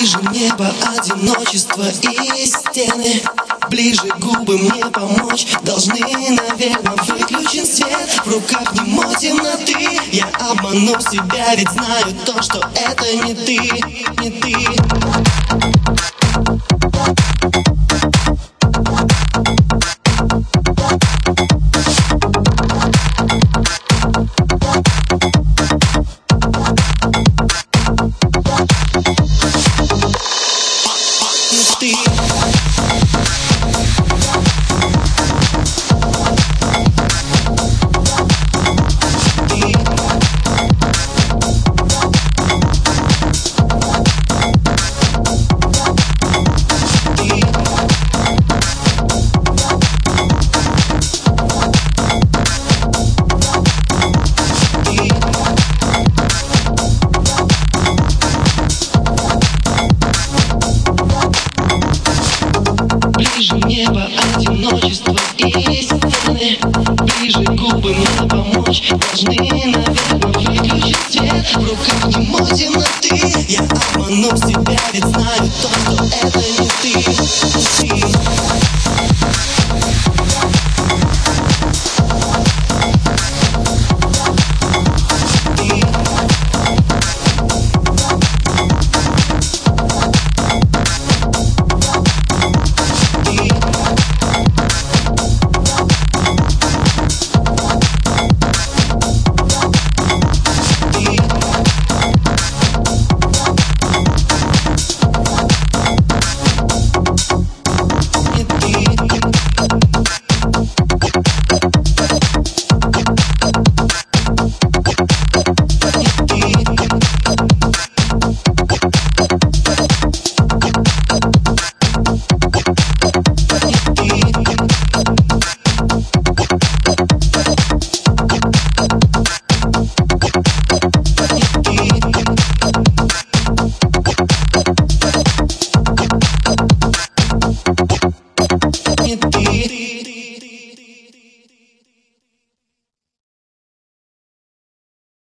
Ближе небо, одиночество и стены. Ближе губы мне помочь должны, наверное. Выключен свет, в руках немо темноты. Я обману себя, ведь знаю то, что это не ты, не ты. Ближе небо, одиночество и стены. Ближе губы мне помочь должны, наверное. Выключен свет, в руках немо темноты. Я обману себя, ведь знаю то, что это не ты, не ты.